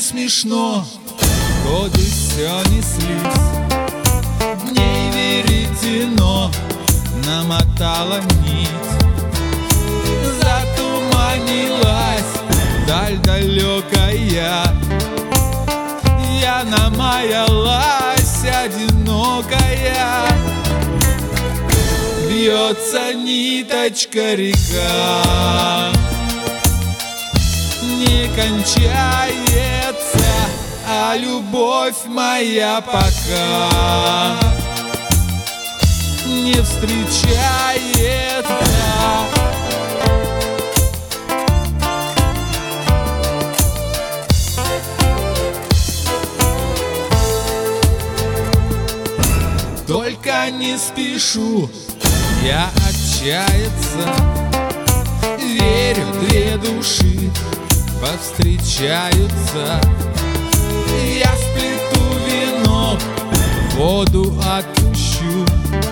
смешно, годы все неслись, дней веретено намотала нить, затуманилась даль далекая, я намаялась одинокая, бьется ниточка река, не кончается, а любовь моя пока не встречается. Только не спешу я отчаяться, верю, две души повстречаются. Я сплету венок, воду отпущу,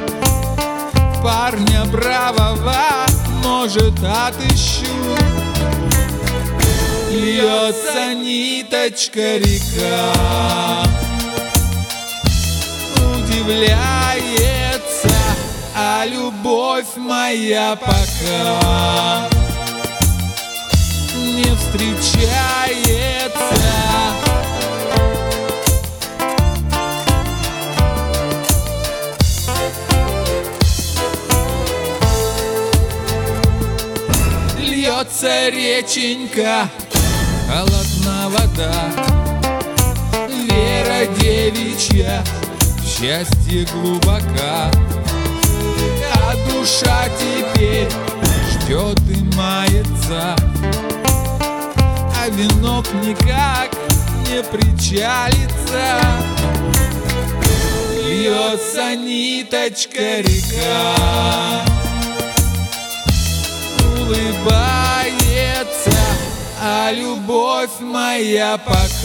парня бравого, может, отыщу. Льется ниточка река, удивляется, а любовь моя пока не встречается. Льется реченька, холодна вода, вера девичья в счастье глубока, а душа теперь ждет и мается, а венок никак не причалится. Льется ниточка река, улыбается, а любовь моя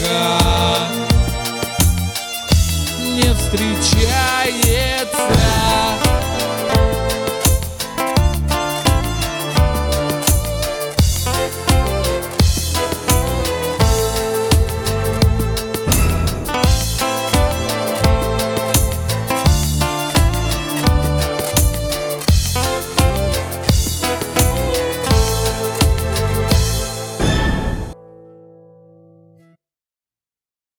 пока не встречается.